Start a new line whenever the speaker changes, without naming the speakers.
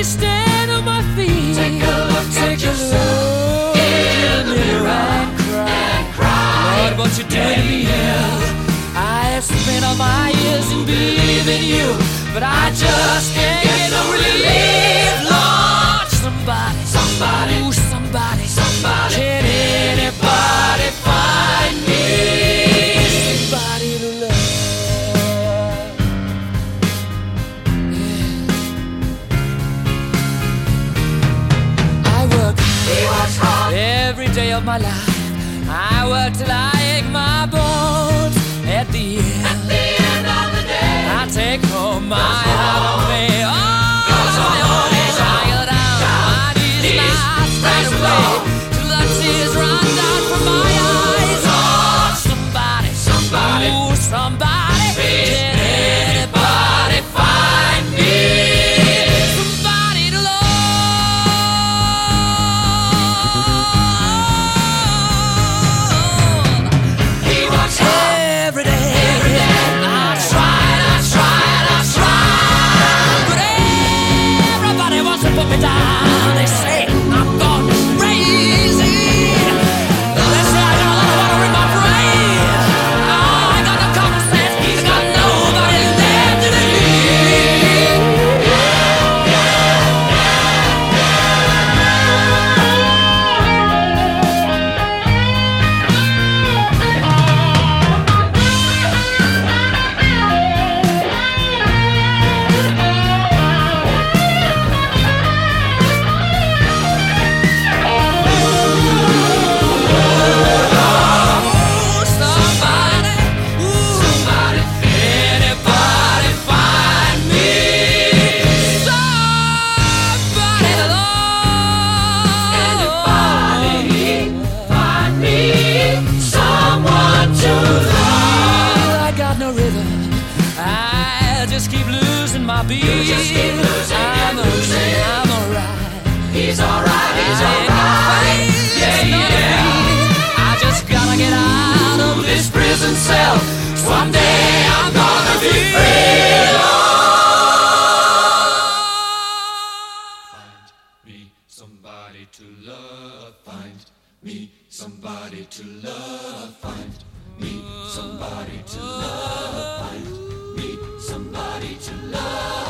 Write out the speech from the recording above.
me stand on my feet.
Take a look at yourself in the mirror and cry.
Lord, what you doing to me? I have spent all my years in believing you, but I just can't get no relief. Lord, somebody, ooh, somebody, can anybody find me somebody to love? Yeah. I work hard every day of my life. I work till I ache my bones. At the end of the day, I take home my heart on me. Tired out, my knees lie straight away till the tears run down from my eyes. Oh, somebody, ooh, somebody, can anybody find me somebody to love?
He works hard
every day.
I tried,
but everybody wants to put me down. They say I'm gone crazy. They say I got a lot of water in my brain. I got no common sense. I got nobody left to believe. Keep losing my beat.
You just keep losing and losing.
I'm alright.
He's alright.
Yeah. I just gotta get out of this prison cell. Someday I'm gonna be free.
Find me somebody to love. Find me somebody to love. Find me somebody to love. Find me somebody to love.